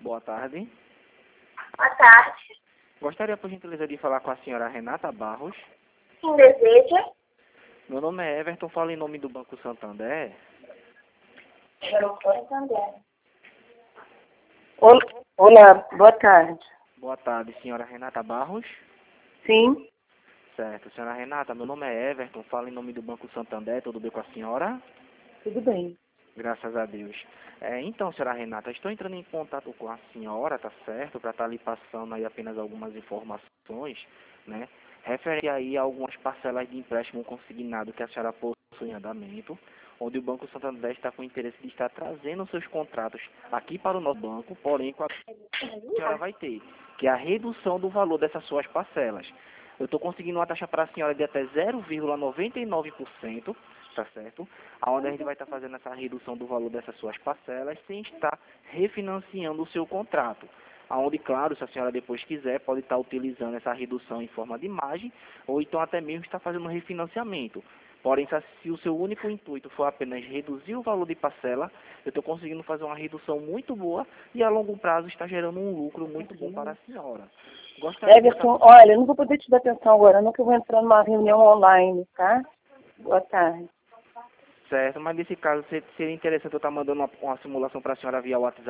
Boa tarde. Boa tarde. Gostaria, por gentileza, de falar com a senhora Renata Barros. Quem deseja? Meu nome é Everton, falo em nome do Banco Santander. Santander. Olá, boa tarde. Boa tarde, senhora Renata Barros. Sim, Certo. Senhora Renata, meu nome é Everton, falo em nome do Banco Santander. Tudo bem com a senhora? tudo bem. Graças a Deus. Então, senhora Renata, estou entrando em contato com a senhora, tá certo? Para estar lhe passando aí apenas algumas informações, né? Referente aí a algumas parcelas de empréstimo consignado que a senhora possui em andamento, onde o Banco Santander está com interesse de estar trazendo seus contratos aqui para o nosso banco, porém com a senhora vai ter, que é a redução do valor dessas suas parcelas. Eu estou conseguindo uma taxa para a senhora de até 0,99%, tá certo? Aonde a gente vai estar fazendo essa redução do valor dessas suas parcelas sem estar refinanciando o seu contrato. Aonde, claro, se a senhora depois quiser, pode estar utilizando essa redução em forma de margem ou então até mesmo estar fazendo um refinanciamento. Porém, se o seu único intuito for apenas reduzir o valor de parcela, eu estou conseguindo fazer uma redução muito boa e a longo prazo está gerando um lucro muito bom para a senhora. Gostaria de Everton, olha, eu não vou poder te dar atenção agora, não, que eu vou entrar numa reunião online, tá? Boa tarde. Certo, mas nesse caso seria interessante eu estar mandando uma simulação para a senhora via WhatsApp.